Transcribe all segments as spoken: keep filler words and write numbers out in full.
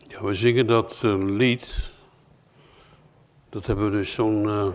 Ja, we zingen dat uh, lied. Dat hebben we dus zo'n, uh,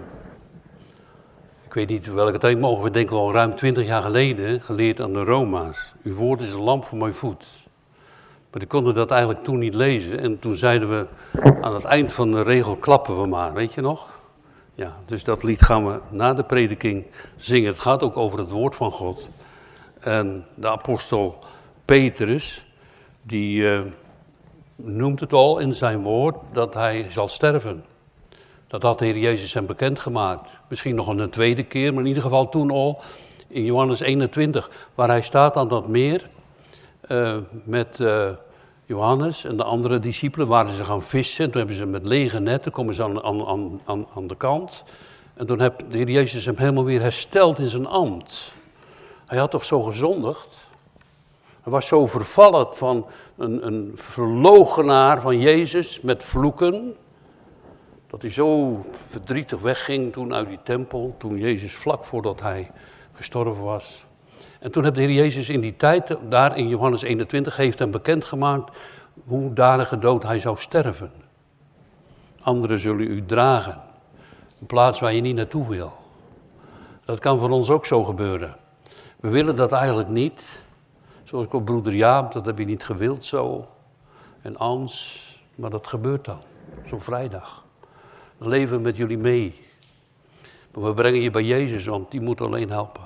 ik weet niet welke tijd, maar ongeveer denk ik wel ruim twintig jaar geleden geleerd aan de Roma's. Uw woord is een lamp voor mijn voet. Maar die konden dat eigenlijk toen niet lezen. En toen zeiden we, aan het eind van de regel klappen we maar, weet je nog? Ja, dus dat lied gaan we na de prediking zingen. Het gaat ook over het woord van God. En de apostel Petrus, die uh, noemt het al in zijn woord dat hij zal sterven. Dat had de Heer Jezus hem bekendgemaakt. Misschien nog een tweede keer, maar in ieder geval toen al in Johannes eenentwintig, waar hij staat aan dat meer uh, met uh, Johannes en de andere discipelen, waren ze gaan vissen. Toen hebben ze met lege netten, komen ze aan, aan, aan, aan de kant. En toen heeft de Heer Jezus hem helemaal weer hersteld in zijn ambt. Hij had toch zo gezondigd? Hij was zo vervallen van een, een verloochenaar van Jezus met vloeken, dat hij zo verdrietig wegging toen uit die tempel, toen Jezus vlak voordat hij gestorven was. En toen heeft de Heer Jezus in die tijd, daar in Johannes eenentwintig, heeft hem bekendgemaakt hoe danige dood hij zou sterven. Anderen zullen u dragen, een plaats waar je niet naartoe wil. Dat kan voor ons ook zo gebeuren. We willen dat eigenlijk niet. Zoals ik op broeder Jaap, dat heb je niet gewild zo. En Ans, maar dat gebeurt dan, zo'n vrijdag. Dan leven we met jullie mee. Maar we brengen je bij Jezus, want die moet alleen helpen.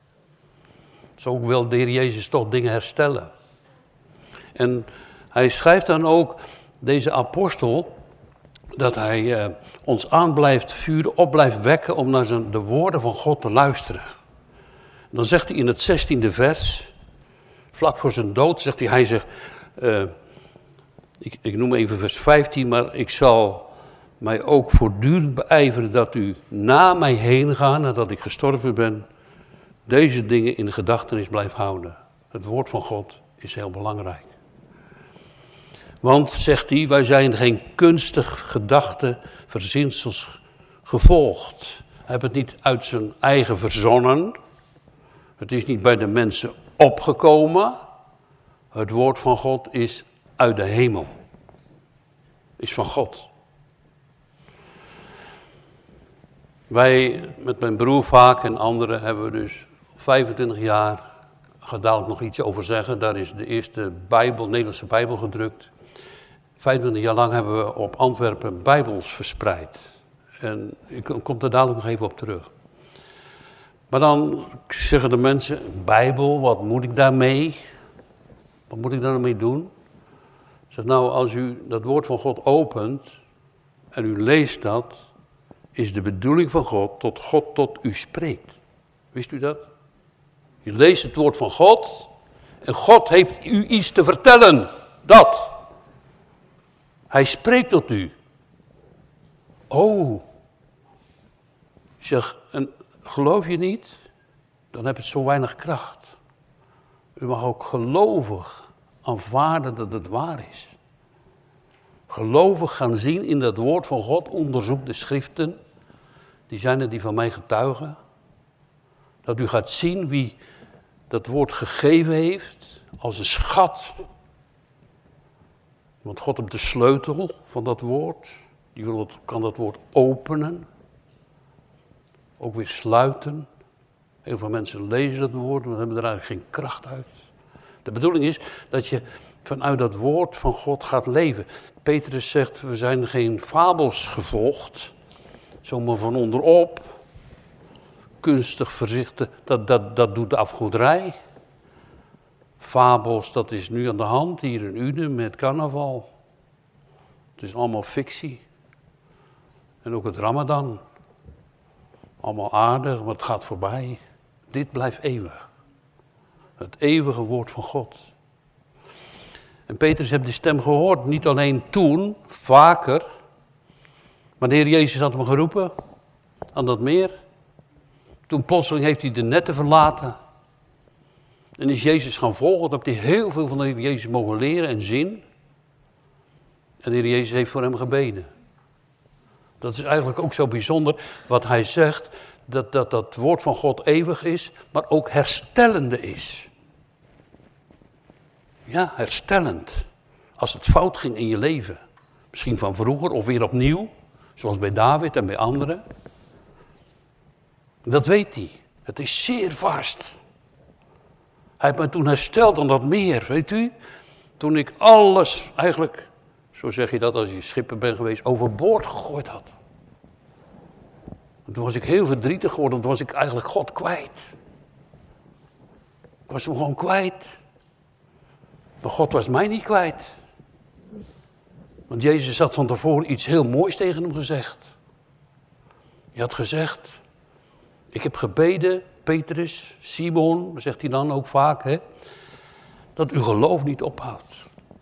Zo wil de Heer Jezus toch dingen herstellen. En hij schrijft dan ook, deze apostel, dat hij eh, ons aan blijft vuren, op blijft wekken om naar zijn, de woorden van God te luisteren. En dan zegt hij in het zestiende vers, vlak voor zijn dood, zegt hij, hij zegt, uh, ik, ik noem even vers vijftien, maar ik zal mij ook voortdurend beijveren dat u na mij heen gaat, nadat ik gestorven ben, deze dingen in de gedachtenis blijft houden. Het woord van God is heel belangrijk. Want, zegt hij, wij zijn geen kunstig gedachte verzinsels gevolgd. Hij heeft het niet uit zijn eigen verzonnen. Het is niet bij de mensen opgekomen. Het woord van God is uit de hemel. Is van God. Wij, met mijn broer vaak en anderen, hebben we dus vijfentwintig jaar, ik ga dadelijk nog iets over zeggen, daar is de eerste Bijbel, Nederlandse Bijbel gedrukt. vijfentwintig jaar lang hebben we op Antwerpen Bijbels verspreid. En ik kom er dadelijk nog even op terug. Maar dan zeggen de mensen, Bijbel, wat moet ik daarmee? Wat moet ik daarmee doen? Ik zeg, nou, als u dat woord van God opent en u leest dat, is de bedoeling van God tot God tot u spreekt. Wist u dat? Je leest het woord van God en God heeft u iets te vertellen. Dat. Hij spreekt tot u. Oh. Ik zeg, en geloof je niet? Dan heb het zo weinig kracht. U mag ook gelovig aanvaarden dat het waar is. Gelovig gaan zien in dat woord van God, onderzoek de schriften. Die zijn er die van mij getuigen. Dat u gaat zien wie dat woord gegeven heeft als een schat. Want God heeft de sleutel van dat woord. Die wil het, kan dat woord openen. Ook weer sluiten. Heel veel mensen lezen dat woord, maar hebben er eigenlijk geen kracht uit. De bedoeling is dat je vanuit dat woord van God gaat leven. Petrus zegt, we zijn geen fabels gevolgd. Zomaar van onderop. Kunstig verzichten, dat, dat, dat doet de afgoderij. Fabels, dat is nu aan de hand hier in Uden met carnaval. Het is allemaal fictie. En ook het Ramadan. Allemaal aardig, maar het gaat voorbij. Dit blijft eeuwig. Het eeuwige woord van God. En Petrus heeft de stem gehoord, niet alleen toen, vaker. Maar de Heer Jezus had hem geroepen aan dat meer. Toen plotseling heeft hij de netten verlaten. En is Jezus gaan volgen. Dan heeft hij heel veel van de Heer Jezus mogen leren en zien. En de Heer Jezus heeft voor hem gebeden. Dat is eigenlijk ook zo bijzonder wat hij zegt. Dat dat, dat woord van God eeuwig is, maar ook herstellende is. Ja, herstellend. Als het fout ging in je leven. Misschien van vroeger of weer opnieuw. Zoals bij David en bij anderen. Dat weet hij. Het is zeer vast. Hij heeft me toen hersteld aan dat meer, weet u. Toen ik alles eigenlijk, zo zeg je dat als je schipper bent geweest, overboord gegooid had. En toen was ik heel verdrietig geworden, toen was ik eigenlijk God kwijt. Ik was hem gewoon kwijt. Maar God was mij niet kwijt. Want Jezus had van tevoren iets heel moois tegen hem gezegd. Hij had gezegd, ik heb gebeden, Petrus, Simon, zegt hij dan ook vaak, hè, dat uw geloof niet ophoudt.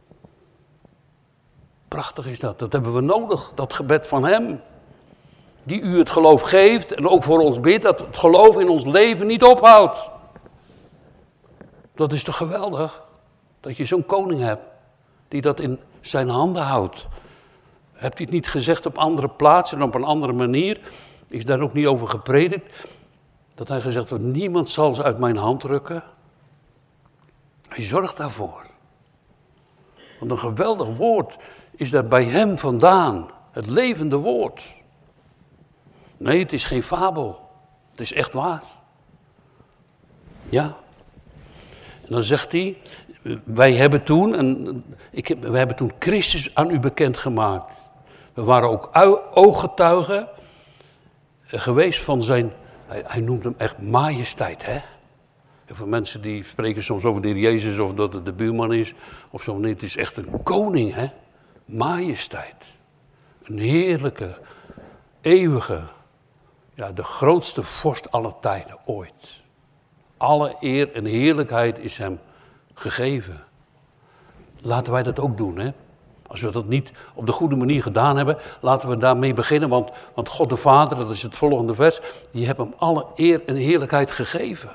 Prachtig is dat, dat hebben we nodig, dat gebed van hem. Die u het geloof geeft en ook voor ons bidt, dat het geloof in ons leven niet ophoudt. Dat is toch geweldig, dat je zo'n koning hebt, die dat in zijn handen houdt. Hebt u het niet gezegd op andere plaatsen en op een andere manier? Is daar ook niet over gepredikt? Dat hij gezegd heeft, niemand zal ze uit mijn hand rukken. Hij zorgt daarvoor. Want een geweldig woord is daar bij hem vandaan. Het levende woord. Nee, het is geen fabel. Het is echt waar. Ja. En dan zegt hij, wij hebben toen, en ik heb, wij hebben toen Christus aan u bekendgemaakt. We waren ook ooggetuigen geweest van zijn, hij, hij noemt hem echt majesteit, hè. Heel veel mensen die spreken soms over de Heer Jezus of dat het de buurman is. Of zo, nee, het is echt een koning, hè. Majesteit. Een heerlijke, eeuwige, ja, de grootste vorst aller tijden ooit. Alle eer en heerlijkheid is hem gegeven. Laten wij dat ook doen, hè. Als we dat niet op de goede manier gedaan hebben, laten we daarmee beginnen. Want, want God de Vader, dat is het volgende vers, die heeft hem alle eer en heerlijkheid gegeven.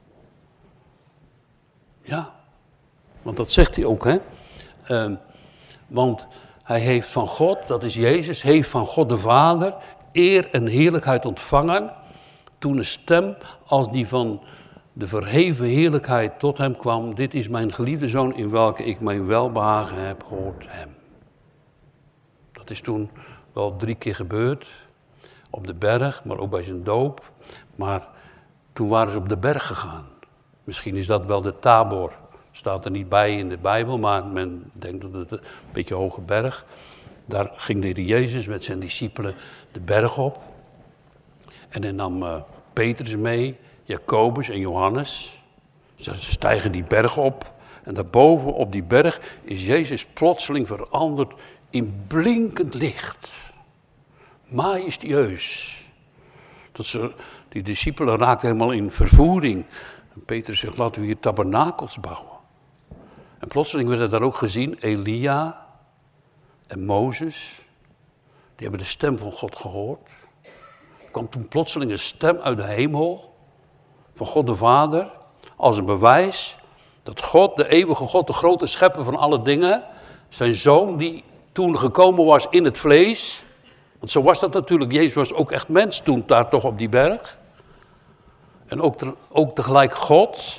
Ja, want dat zegt hij ook, hè. Uh, want hij heeft van God, dat is Jezus, heeft van God de Vader eer en heerlijkheid ontvangen. Toen een stem als die van de verheven heerlijkheid tot hem kwam. Dit is mijn geliefde zoon in welke ik mijn welbehagen heb, hoort hem. Dat is toen wel drie keer gebeurd. Op de berg, maar ook bij zijn doop. Maar toen waren ze op de berg gegaan. Misschien is dat wel de Tabor. Staat er niet bij in de Bijbel, maar men denkt dat het een beetje een hoge berg. Daar ging de Heer Jezus met zijn discipelen de berg op. En hij nam uh, Petrus mee, Jacobus en Johannes. Ze stijgen die berg op. En daarboven op die berg is Jezus plotseling veranderd in blinkend licht. Majestueus. Dat ze, die discipelen raakten helemaal in vervoering. En Petrus zegt, laten we hier tabernakels bouwen. En plotseling werden daar ook gezien Elia en Mozes. Die hebben de stem van God gehoord. Er kwam toen plotseling een stem uit de hemel van God de Vader. Als een bewijs dat God, de eeuwige God, de grote schepper van alle dingen, zijn zoon die toen gekomen was in het vlees. Want zo was dat natuurlijk. Jezus was ook echt mens toen daar toch op die berg. En ook, te, ook tegelijk God.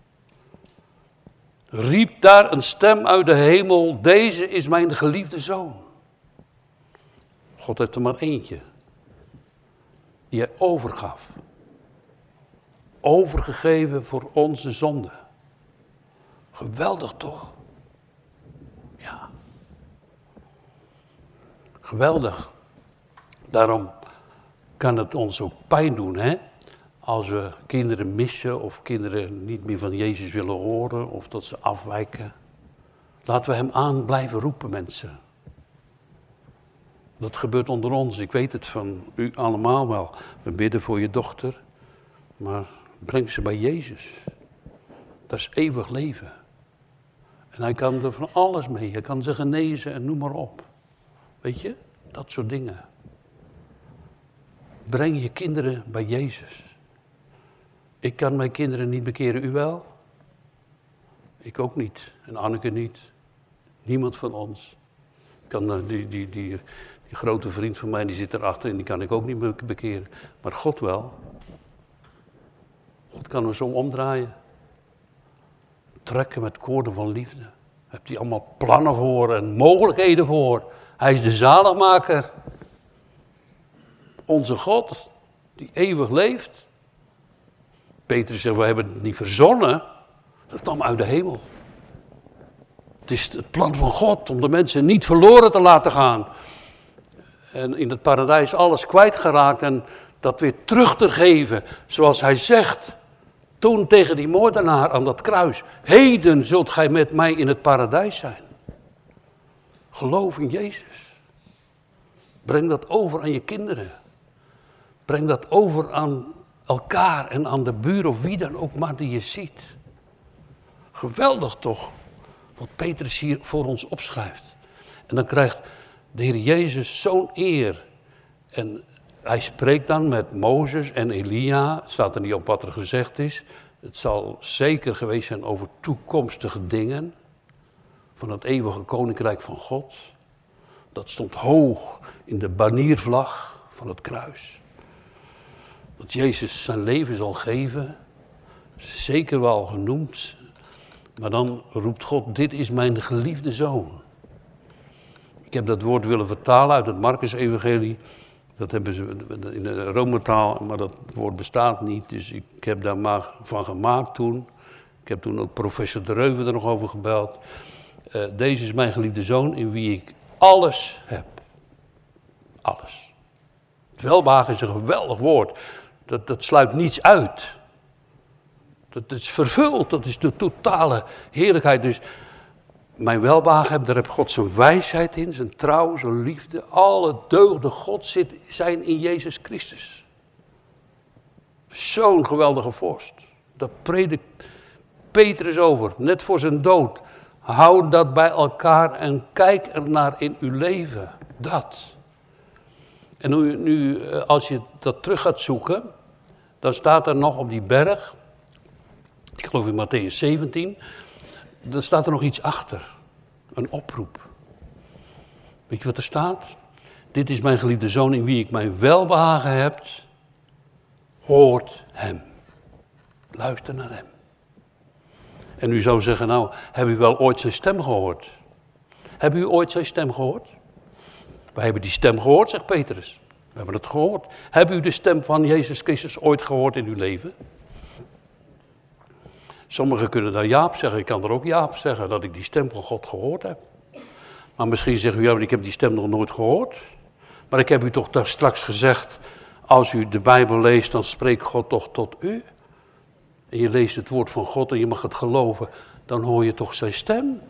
Riep daar een stem uit de hemel. Deze is mijn geliefde zoon. God heeft er maar eentje. Die hij overgaf. Overgegeven voor onze zonde. Geweldig toch? Ja. Geweldig. Daarom kan het ons ook pijn doen, hè? Als we kinderen missen of kinderen niet meer van Jezus willen horen of dat ze afwijken. Laten we hem aan blijven roepen, mensen. Dat gebeurt onder ons, ik weet het van u allemaal wel. We bidden voor je dochter, maar breng ze bij Jezus. Dat is eeuwig leven. En hij kan er van alles mee, hij kan ze genezen en noem maar op. Weet je, dat soort dingen. Breng je kinderen bij Jezus. Ik kan mijn kinderen niet bekeren, u wel? Ik ook niet. En Anneke niet. Niemand van ons. Kan, uh, die, die, die, die grote vriend van mij, die zit erachter en die kan ik ook niet bekeren. Maar God wel. God kan me zo omdraaien. Trekken met koorden van liefde. hebt hij allemaal plannen voor en mogelijkheden voor. Hij is de zaligmaker. Onze God, die eeuwig leeft. Petrus zegt, we hebben het niet verzonnen. Dat kwam uit de hemel. Het is het plan van God om de mensen niet verloren te laten gaan. En in het paradijs alles kwijtgeraakt en dat weer terug te geven. Zoals hij zegt toen tegen die moordenaar aan dat kruis. Heden zult gij met mij in het paradijs zijn. Geloof in Jezus. Breng dat over aan je kinderen. Breng dat over aan elkaar en aan de buur of wie dan ook maar die je ziet. Geweldig toch, wat Petrus hier voor ons opschrijft. En dan krijgt de Heer Jezus zo'n eer. En hij spreekt dan met Mozes en Elia. Het staat er niet op wat er gezegd is. Het zal zeker geweest zijn over toekomstige dingen. Van het eeuwige koninkrijk van God. Dat stond hoog in de baniervlag van het kruis. Dat Jezus zijn leven zal geven. Zeker wel genoemd. Maar dan roept God, dit is mijn geliefde zoon. Ik heb dat woord willen vertalen uit het Marcus-evangelie. Dat hebben ze in de Rometaal, maar dat woord bestaat niet. Dus ik heb daar maar van gemaakt toen. Ik heb toen ook professor De Reuven er nog over gebeld. Uh, deze is mijn geliefde zoon in wie ik alles heb. Alles. Het welbehagen is een geweldig woord. Dat, dat sluit niets uit. Dat is vervuld, dat is de totale heerlijkheid. Dus mijn welbehagen heb, daar heb God zijn wijsheid in, zijn trouw, zijn liefde. Alle deugden God zit, zijn in Jezus Christus. Zo'n geweldige vorst. Daar predikt Petrus over, net voor zijn dood. Hou dat bij elkaar en kijk er naar in uw leven. Dat. En nu, nu als je dat terug gaat zoeken, dan staat er nog op die berg, ik geloof in Mattheüs zeventien, dan staat er nog iets achter. Een oproep. Weet je wat er staat? Dit is mijn geliefde zoon in wie ik mijn welbehagen heb. Hoort hem. Luister naar hem. En u zou zeggen, nou, heb u wel ooit zijn stem gehoord? Hebben u ooit zijn stem gehoord? Wij hebben die stem gehoord, zegt Petrus. We hebben het gehoord. Hebben u de stem van Jezus Christus ooit gehoord in uw leven? Sommigen kunnen daar Jaap zeggen, ik kan er ook Jaap zeggen, dat ik die stem van God gehoord heb. Maar misschien zegt u, ja, maar ik heb die stem nog nooit gehoord. Maar ik heb u toch daar straks gezegd, als u de Bijbel leest, dan spreekt God toch tot u. En je leest het woord van God en je mag het geloven, dan hoor je toch zijn stem.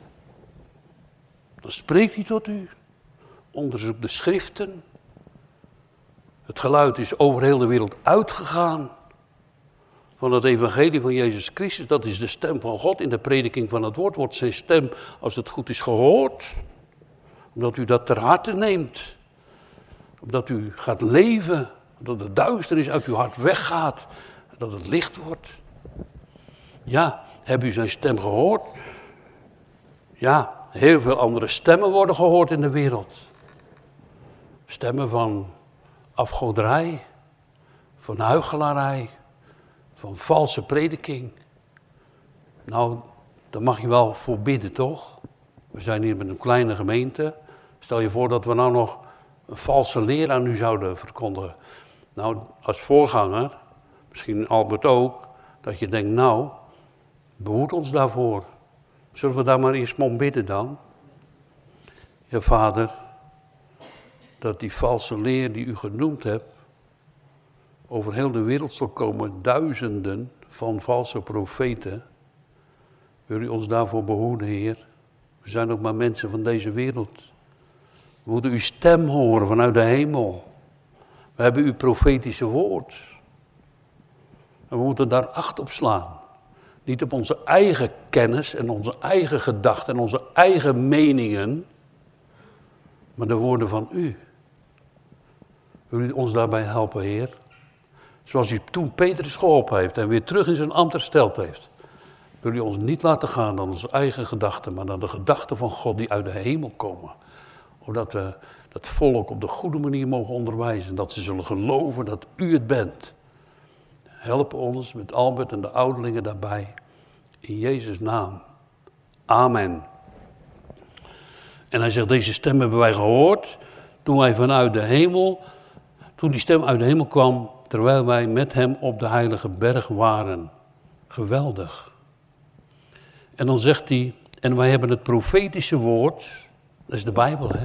Dan spreekt hij tot u. Onderzoek de schriften. Het geluid is over heel de wereld uitgegaan. Van het evangelie van Jezus Christus, dat is de stem van God. In de prediking van het woord wordt zijn stem, als het goed is, gehoord. Omdat u dat ter harte neemt. Omdat u gaat leven. Dat de duisternis uit uw hart weggaat. Dat het licht wordt. Ja, hebt u zijn stem gehoord? Ja, heel veel andere stemmen worden gehoord in de wereld. Stemmen van afgoderij, van huichelarij, van valse prediking. Nou, daar mag je wel voor bidden, toch? We zijn hier met een kleine gemeente. Stel je voor dat we nou nog een valse leer aan u zouden verkondigen. Nou, als voorganger, misschien Albert ook, dat je denkt, nou, behoed ons daarvoor. Zullen we daar maar eerst om bidden dan? Ja, Vader, dat die valse leer die u genoemd hebt, over heel de wereld zal komen, duizenden van valse profeten. Wil u ons daarvoor behoeden, Heer? We zijn ook maar mensen van deze wereld. We moeten uw stem horen vanuit de hemel. We hebben uw profetische woord. En we moeten daar acht op slaan. Niet op onze eigen kennis en onze eigen gedachten en onze eigen meningen, maar de woorden van u. Wil u ons daarbij helpen, Heer? Zoals u toen Petrus geholpen heeft en weer terug in zijn ambt hersteld heeft. Wil u ons niet laten gaan aan onze eigen gedachten, maar aan de gedachten van God die uit de hemel komen. Opdat we dat volk op de goede manier mogen onderwijzen. Dat ze zullen geloven dat u het bent. Help ons met Albert en de ouderlingen daarbij. In Jezus' naam. Amen. En hij zegt, deze stem hebben wij gehoord toen wij vanuit de hemel, toen die stem uit de hemel kwam, terwijl wij met hem op de heilige berg waren. Geweldig. En dan zegt hij, en wij hebben het profetische woord, dat is de Bijbel, hè?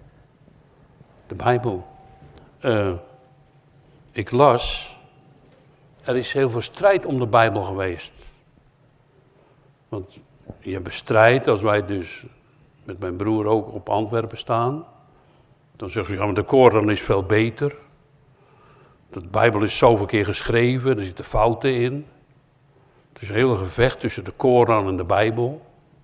De Bijbel. Uh, ik las, er is heel veel strijd om de Bijbel geweest. Want je hebt strijd, als wij dus met mijn broer ook op Antwerpen staan, dan zeggen ze, ja, maar de Koran is veel beter. De Bijbel is zoveel keer geschreven, er zitten fouten in. Het is een hele gevecht tussen de Koran en de Bijbel.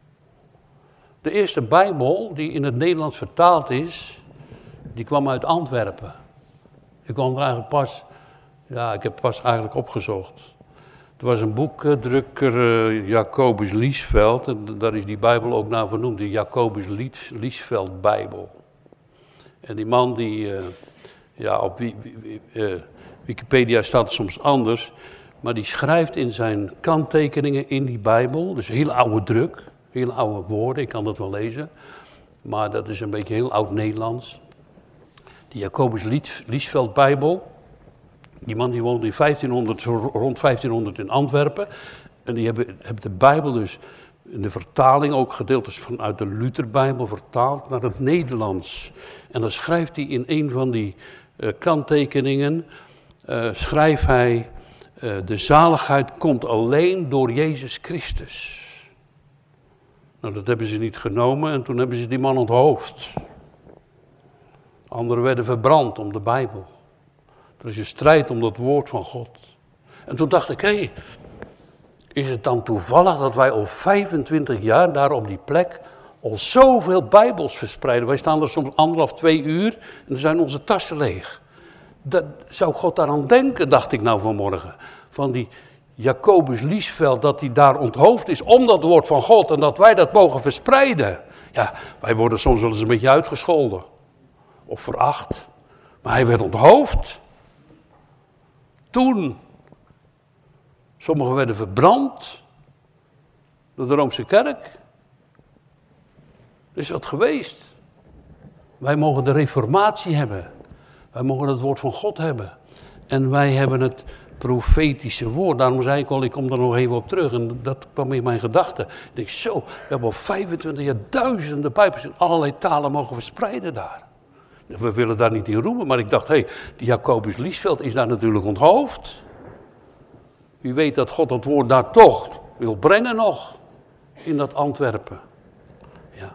De eerste Bijbel die in het Nederlands vertaald is, die kwam uit Antwerpen. Ik kwam er eigenlijk pas, ja, ik heb pas eigenlijk opgezocht. Er was een boekdrukker, uh, Jacobus Liesveld, en daar is die Bijbel ook naar vernoemd, de Jacobus Lies, Liesveld Bijbel. En die man die, uh, ja, op wie, wie, uh, Wikipedia staat het soms anders, maar die schrijft in zijn kanttekeningen in die Bijbel, dus heel oude druk, heel oude woorden, ik kan dat wel lezen, maar dat is een beetje heel oud Nederlands. Die Jacobus Lies, Liesveld Bijbel, die man die woonde in vijftienhonderd, rond vijftienhonderd in Antwerpen, en die hebben, hebben de Bijbel dus in de vertaling ook gedeeltes vanuit de Lutherbijbel vertaald naar het Nederlands. En dan schrijft hij in een van die uh, kanttekeningen, uh, schrijft hij, uh, de zaligheid komt alleen door Jezus Christus. Nou, dat hebben ze niet genomen en toen hebben ze die man onthoofd. Anderen werden verbrand om de Bijbel. Er is een strijd om dat woord van God. En toen dacht ik, hé, hey, is het dan toevallig dat wij al vijfentwintig jaar daar op die plek al zoveel Bijbels verspreiden? Wij staan er soms anderhalf, twee uur en dan zijn onze tassen leeg. Dat, zou God daaraan denken, dacht ik nou vanmorgen. Van die Jacobus Liesveld, dat hij daar onthoofd is om dat woord van God en dat wij dat mogen verspreiden. Ja, wij worden soms wel eens een beetje uitgescholden. Of veracht. Maar hij werd onthoofd. Toen. Sommigen werden verbrand. Door de Roomse kerk. Er is wat geweest. Wij mogen de reformatie hebben. Wij mogen het woord van God hebben. En wij hebben het profetische woord. Daarom zei ik al, ik kom daar nog even op terug. En dat kwam in mijn gedachten. Ik denk zo, we hebben al vijfentwintig jaar duizenden Bijbels in allerlei talen mogen verspreiden daar. We willen daar niet in roemen, maar ik dacht, hé, hey, die Jacobus Liesveld is daar natuurlijk onthoofd. Wie weet dat God dat woord daar toch wil brengen nog, in dat Antwerpen. Ja.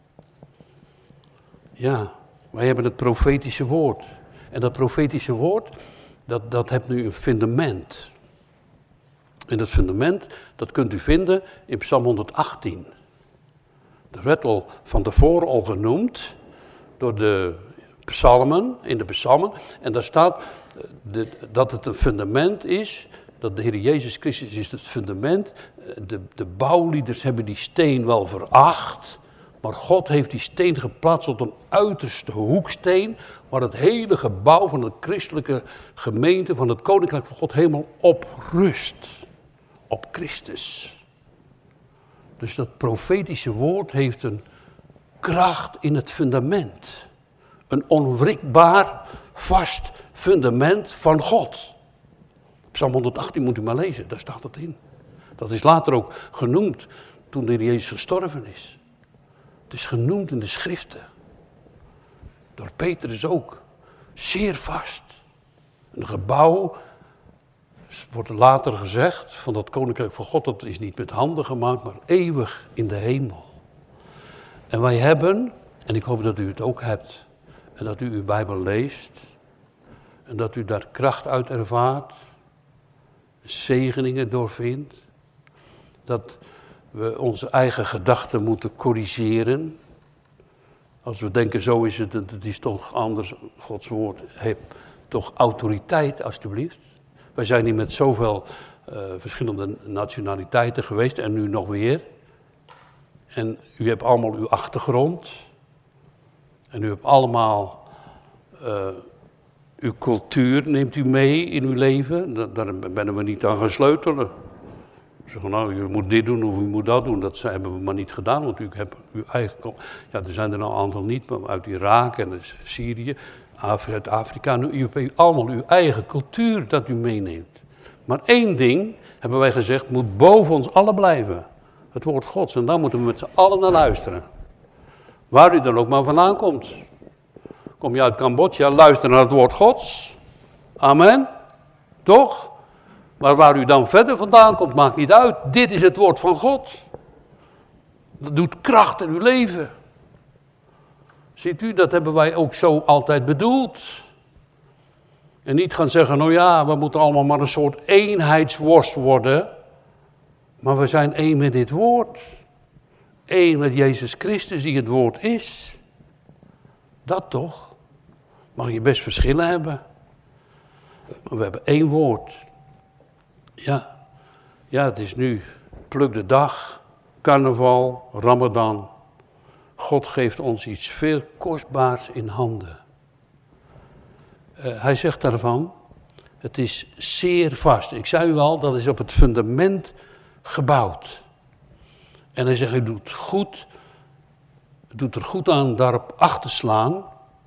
Ja, wij hebben het profetische woord. En dat profetische woord, dat, dat heeft nu een fundament. En dat fundament, dat kunt u vinden in Psalm honderdachttien. Dat werd al van tevoren al genoemd door de psalmen, in de psalmen. En daar staat de, dat het een fundament is, dat de Heer Jezus Christus is het fundament. De, de bouwlieders hebben die steen wel veracht, maar God heeft die steen geplaatst op een uiterste hoeksteen, waar het hele gebouw van de christelijke gemeente, van het koninkrijk van God, helemaal op rust. Op Christus. Dus dat profetische woord heeft een kracht in het fundament. Een onwrikbaar, vast fundament van God. Psalm honderdachttien moet u maar lezen, daar staat het in. Dat is later ook genoemd toen de Heer Jezus gestorven is. Het is genoemd in de schriften. Door Petrus ook. Zeer vast. Een gebouw, wordt later gezegd, van dat koninkrijk van God, dat is niet met handen gemaakt, maar eeuwig in de hemel. En wij hebben, en ik hoop dat u het ook hebt, en dat u uw Bijbel leest, en dat u daar kracht uit ervaart, zegeningen doorvindt, dat we onze eigen gedachten moeten corrigeren. Als we denken, zo is het, het is toch anders, Gods woord heeft toch autoriteit, alstublieft. Wij zijn hier met zoveel uh, verschillende nationaliteiten geweest en nu nog weer. En u hebt allemaal uw achtergrond. En u hebt allemaal uh, uw cultuur, neemt u mee in uw leven. Daar, daar ben we niet aan gaan sleutelen. Zeggen, nou, u moet dit doen of u moet dat doen. Dat hebben we maar niet gedaan, want u hebt uw eigen... Ja, er zijn er nou een aantal niet, maar uit Irak en Syrië, uit Afrika. Nu, u hebt allemaal uw eigen cultuur dat u meeneemt. Maar één ding, hebben wij gezegd, moet boven ons allen blijven. Het woord Gods. En daar moeten we met z'n allen naar luisteren. Waar u dan ook maar vandaan komt. Kom je uit Cambodja, luister naar het woord Gods. Amen. Toch? Maar waar u dan verder vandaan komt, maakt niet uit. Dit is het woord van God. Dat doet kracht in uw leven. Ziet u, dat hebben wij ook zo altijd bedoeld. En niet gaan zeggen, nou ja, we moeten allemaal maar een soort eenheidsworst worden. Maar we zijn één met dit woord. Eén met Jezus Christus die het woord is. Dat toch? Mag je best verschillen hebben. Maar we hebben één woord. Ja, ja, het is nu pluk de dag, carnaval, Ramadan. God geeft ons iets veel kostbaars in handen. Uh, hij zegt daarvan, het is zeer vast. Ik zei u al, dat is op het fundament gebouwd. En hij zegt, het doet goed, het doet er goed aan daarop acht te slaan.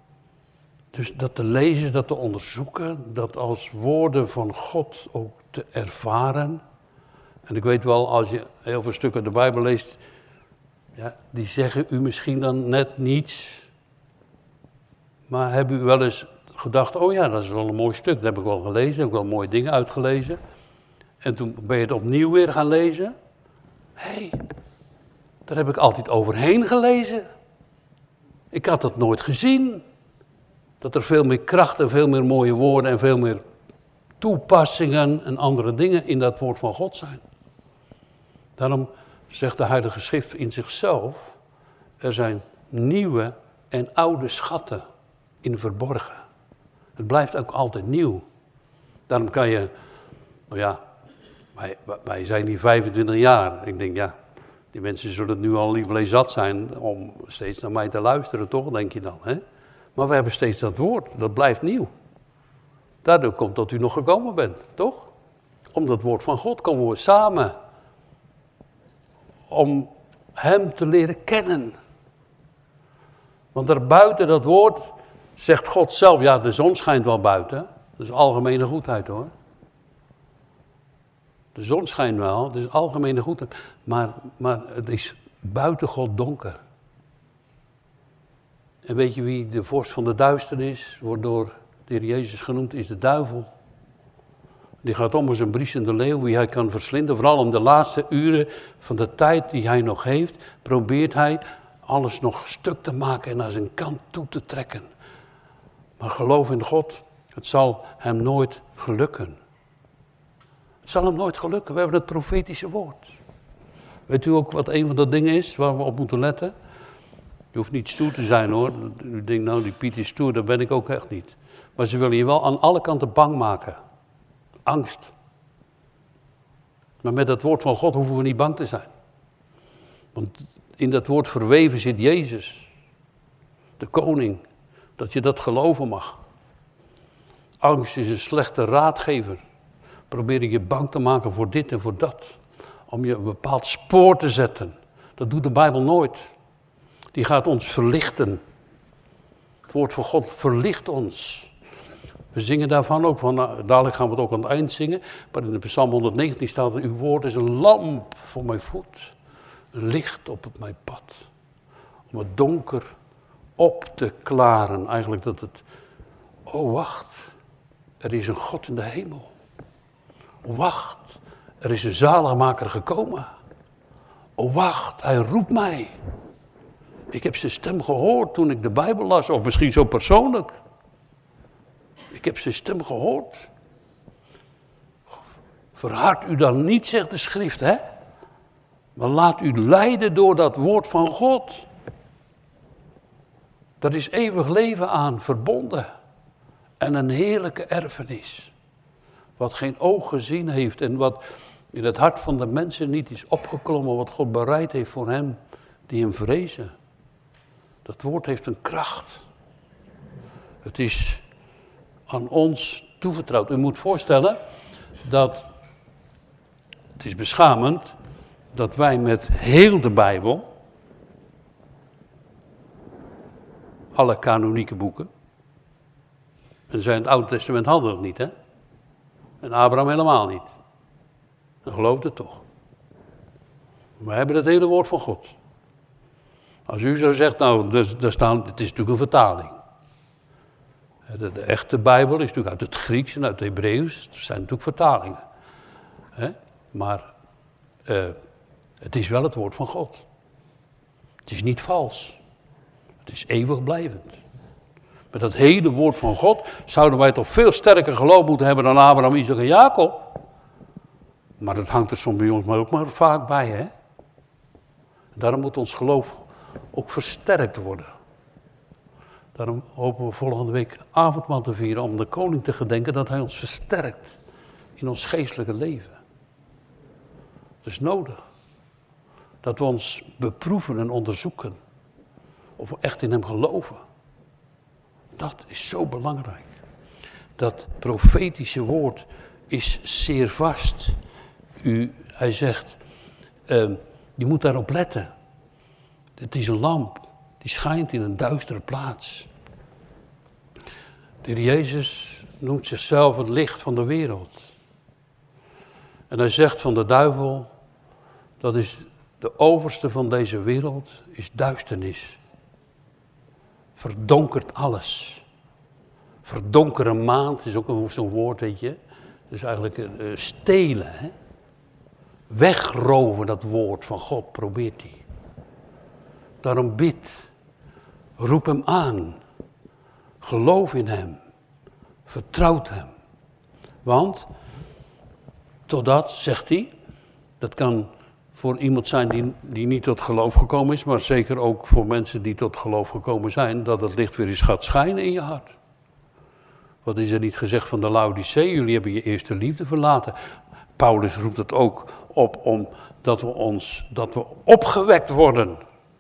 Dus dat te lezen, dat te onderzoeken, dat als woorden van God ook te ervaren. En ik weet wel, als je heel veel stukken de Bijbel leest, ja, die zeggen u misschien dan net niets. Maar hebben u wel eens gedacht, oh ja, dat is wel een mooi stuk, dat heb ik wel gelezen, heb ik wel mooie dingen uitgelezen. En toen ben je het opnieuw weer gaan lezen. Hé, hey, daar heb ik altijd overheen gelezen. Ik had dat nooit gezien. Dat er veel meer kracht en veel meer mooie woorden en veel meer toepassingen en andere dingen in dat woord van God zijn. Daarom zegt de Heilige Schrift in zichzelf, er zijn nieuwe en oude schatten in verborgen. Het blijft ook altijd nieuw. Daarom kan je, nou ja, wij, wij zijn hier vijfentwintig jaar. Ik denk, ja, die mensen zullen nu al liever zat zijn om steeds naar mij te luisteren, toch, denk je dan, hè? Maar we hebben steeds dat woord, dat blijft nieuw. Daardoor komt dat u nog gekomen bent, toch? Om dat woord van God komen we samen. Om hem te leren kennen. Want daarbuiten dat woord zegt God zelf, ja, de zon schijnt wel buiten. Dat is algemene goedheid, hoor. De zon schijnt wel, het is algemene goedheid. Maar, maar het is buiten God donker. En weet je wie de vorst van de duisternis, wordt door de Heer Jezus genoemd, is de duivel. Die gaat om als een briesende leeuw, wie hij kan verslinden. Vooral in de laatste uren van de tijd die hij nog heeft, probeert hij alles nog stuk te maken en naar zijn kant toe te trekken. Maar geloof in God, het zal hem nooit gelukken. Het zal hem nooit gelukken, we hebben het profetische woord. Weet u ook wat een van de dingen is waar we op moeten letten? Je hoeft niet stoer te zijn, hoor. U denkt, nou, die Piet is stoer, dat ben ik ook echt niet. Maar ze willen je wel aan alle kanten bang maken. Angst. Maar met het woord van God hoeven we niet bang te zijn. Want in dat woord verweven zit Jezus. De koning. Dat je dat geloven mag. Angst is een slechte raadgever. Probeer je bang te maken voor dit en voor dat. Om je een bepaald spoor te zetten. Dat doet de Bijbel nooit. Die gaat ons verlichten. Het woord van God verlicht ons. We zingen daarvan ook, van, nou, dadelijk gaan we het ook aan het eind zingen. Maar in de Psalm honderdnegentien staat er, uw woord is een lamp voor mijn voet. Een licht op mijn pad. Om het donker op te klaren. Eigenlijk dat het, oh wacht, er is een God in de hemel. Oh wacht, er is een zaligmaker gekomen. Oh wacht, hij roept mij. Ik heb zijn stem gehoord toen ik de Bijbel las, of misschien zo persoonlijk. Ik heb zijn stem gehoord. Verhard u dan niet, zegt de schrift, hè? Maar laat u leiden door dat woord van God. Dat is eeuwig leven aan verbonden. En een heerlijke erfenis. Wat geen oog gezien heeft en wat in het hart van de mensen niet is opgeklommen. Wat God bereid heeft voor hem die hem vrezen. Dat woord heeft een kracht. Het is aan ons toevertrouwd. U moet voorstellen dat Het is beschamend dat wij met heel de Bijbel, alle kanonieke boeken, en zij in het Oude Testament hadden het niet, hè? En Abraham helemaal niet. Dan geloofde het toch. Wij hebben het hele woord van God. Als u zo zegt, nou, daar staan, het is natuurlijk een vertaling. De, de echte Bijbel is natuurlijk uit het Grieks en uit het Hebreeuws. Het zijn natuurlijk vertalingen. He? Maar uh, het is wel het woord van God. Het is niet vals. Het is eeuwig blijvend. Met dat hele woord van God zouden wij toch veel sterker geloof moeten hebben dan Abraham, Isaac en Jacob. Maar dat hangt er soms bij ons maar ook maar vaak bij, hè. Daarom moet ons geloof ook versterkt worden. Daarom hopen we volgende week avondmaal te vieren om de koning te gedenken dat hij ons versterkt in ons geestelijke leven. Dat is nodig. Dat we ons beproeven en onderzoeken of we echt in hem geloven. Dat is zo belangrijk. Dat profetische woord is zeer vast. U, hij zegt, uh, je moet daarop letten. Het is een lamp, die schijnt in een duistere plaats. De Heer Jezus noemt zichzelf het licht van de wereld. En hij zegt van de duivel, dat is de overste van deze wereld, is duisternis. Verdonkert alles. Verdonkere maand is ook zo'n woord, weet je. Dus eigenlijk uh, stelen, hè. Wegroven dat woord van God, probeert hij. Daarom bid, roep hem aan, geloof in hem, vertrouwt hem. Want, totdat, zegt hij, dat kan voor iemand zijn die, die niet tot geloof gekomen is, maar zeker ook voor mensen die tot geloof gekomen zijn, dat het licht weer eens gaat schijnen in je hart. Wat is er niet gezegd van de Laodicee? Jullie hebben je eerste liefde verlaten. Paulus roept het ook op om dat we ons, dat we opgewekt worden.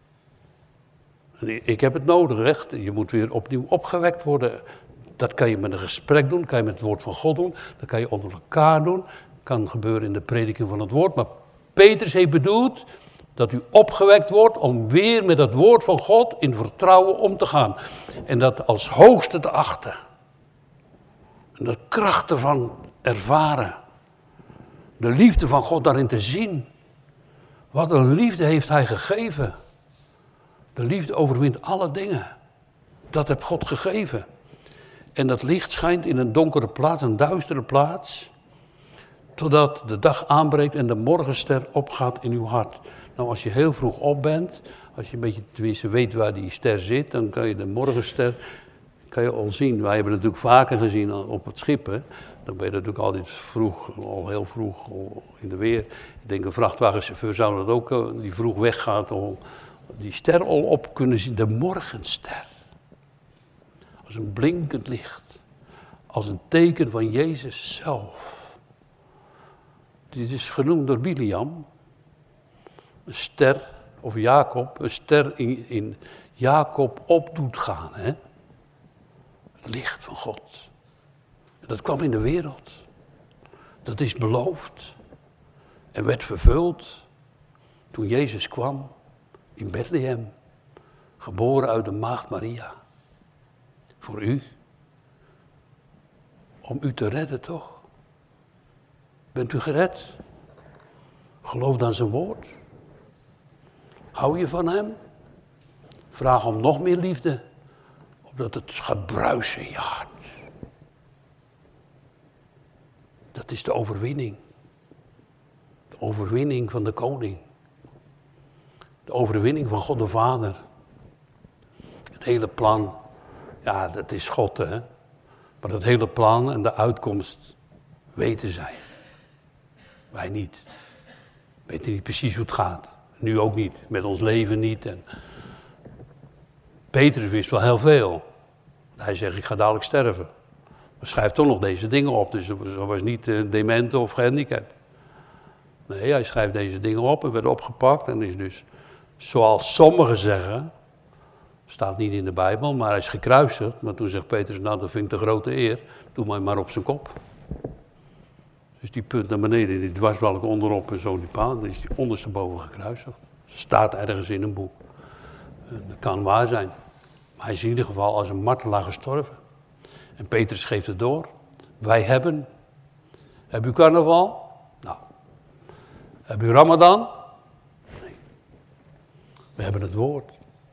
Ik heb het nodig, echt. Je moet weer opnieuw opgewekt worden. Dat kan je met een gesprek doen, kan je met het woord van God doen, dat kan je onder elkaar doen. Kan gebeuren in de prediking van het woord, maar Petrus heeft bedoeld dat u opgewekt wordt om weer met het woord van God in vertrouwen om te gaan. En dat als hoogste te achten. En de kracht ervan ervaren. De liefde van God daarin te zien. Wat een liefde heeft hij gegeven. De liefde overwint alle dingen. Dat heeft God gegeven. En dat licht schijnt in een donkere plaats, een duistere plaats. Totdat de dag aanbreekt en de morgenster opgaat in uw hart. Nou, als je heel vroeg op bent, als je een beetje tenminste weet waar die ster zit, dan kan je de morgenster kan je al zien. Wij hebben het natuurlijk vaker gezien op het schip, hè. Dan ben je natuurlijk altijd vroeg, al heel vroeg al in de weer. Ik denk een vrachtwagenchauffeur zou dat ook, die vroeg weggaat, al die ster al op kunnen zien. De morgenster. Als een blinkend licht. Als een teken van Jezus zelf. Dit is genoemd door Biliam. Een ster, of Jacob, een ster in, in Jacob op doet gaan. Hè? Het licht van God. En dat kwam in de wereld. Dat is beloofd. En werd vervuld toen Jezus kwam in Bethlehem. Geboren uit de maagd Maria. Voor u. Om u te redden toch? Bent u gered? Geloof dan zijn woord. Hou je van hem? Vraag om nog meer liefde. Opdat het gaat bruisen in je hart. Dat is de overwinning. De overwinning van de koning. De overwinning van God de Vader. Het hele plan. Ja, dat is God, hè. Maar dat hele plan en de uitkomst weten zij. Wij niet. We weten niet precies hoe het gaat. Nu ook niet. Met ons leven niet. En Petrus wist wel heel veel. Hij zegt, ik ga dadelijk sterven. Maar schrijft toch nog deze dingen op. Dus hij was niet uh, dement of gehandicapt. Nee, hij schrijft deze dingen op en werd opgepakt. En is dus, zoals sommigen zeggen, staat niet in de Bijbel, maar hij is gekruisigd. Maar toen zegt Petrus, nou dat vind ik de grote eer. Doe mij maar op zijn kop. Dus die punt naar beneden, die dwarsbalk onderop en zo die paal, dan is die ondersteboven gekruisigd. Staat ergens in een boek. Dat kan waar zijn. Maar hij is in ieder geval als een martelaar gestorven. En Petrus geeft het door. Wij hebben. Heb u carnaval? Nou. Heb u Ramadan? Nee. We hebben het woord.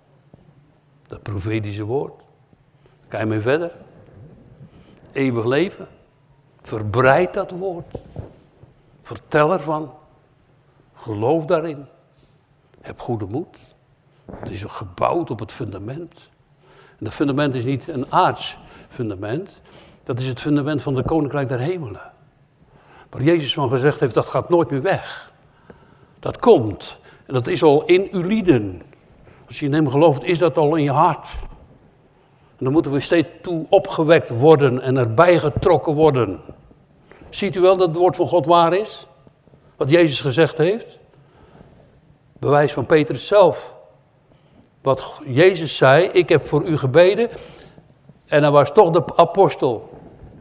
Dat profetische woord. Daar kan je mee verder. Eeuwig leven. Verbreid dat woord. Vertel ervan. Geloof daarin. Heb goede moed. Het is gebouwd op het fundament. En dat fundament is niet een aards fundament. Dat is het fundament van het koninkrijk der hemelen. Waar Jezus van gezegd heeft, dat gaat nooit meer weg. Dat komt. En dat is al in uw lieden. Als je in hem gelooft, is dat al in je hart. En dan moeten we steeds toe opgewekt worden en erbij getrokken worden. Ziet u wel dat het woord van God waar is? Wat Jezus gezegd heeft? Bewijs van Petrus zelf. Wat Jezus zei, ik heb voor u gebeden. En hij was toch de apostel.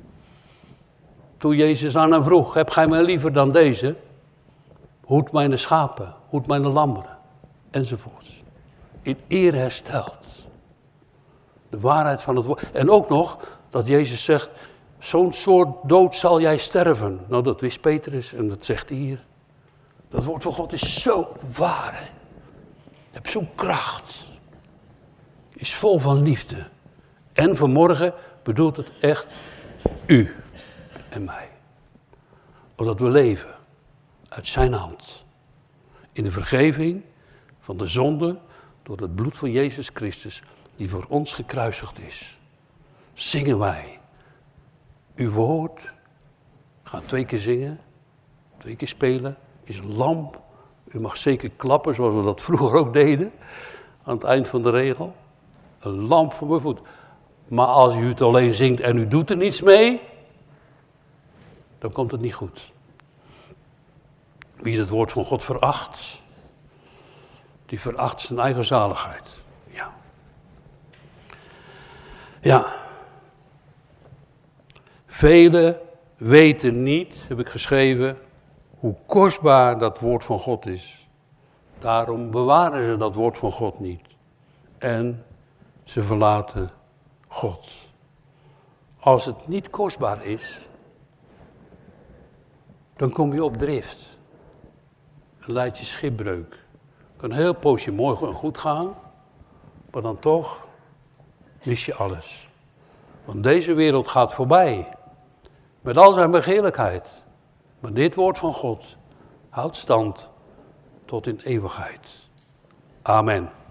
Toen Jezus aan hem vroeg, heb gij mij liever dan deze? Hoed mijn schapen, hoed mijn lammeren, enzovoorts. In eer hersteld. De waarheid van het woord. En ook nog dat Jezus zegt, zo'n soort dood zal jij sterven. Nou, dat wist Petrus en dat zegt hij hier. Dat woord van God is zo waar, hè. Het heeft zo'n kracht. Is vol van liefde. En vanmorgen bedoelt het echt u en mij. Omdat we leven uit zijn hand. In de vergeving van de zonde door het bloed van Jezus Christus die voor ons gekruisigd is. Zingen wij uw woord. We gaan twee keer zingen. Twee keer spelen. Is een lamp. U mag zeker klappen zoals we dat vroeger ook deden. Aan het eind van de regel. Een lamp voor mijn voet. Maar als u het alleen zingt en u doet er niets mee, dan komt het niet goed. Wie het woord van God veracht, die veracht zijn eigen zaligheid. Ja. Ja. Velen weten niet, heb ik geschreven, hoe kostbaar dat woord van God is. Daarom bewaren ze dat woord van God niet. En ze verlaten God. Als het niet kostbaar is, dan kom je op drift. En leidt je schipbreuk. Kan een heel poosje mooi en goed gaan, maar dan toch mis je alles. Want deze wereld gaat voorbij. Met al zijn begeerlijkheid. Maar dit woord van God houdt stand tot in eeuwigheid. Amen.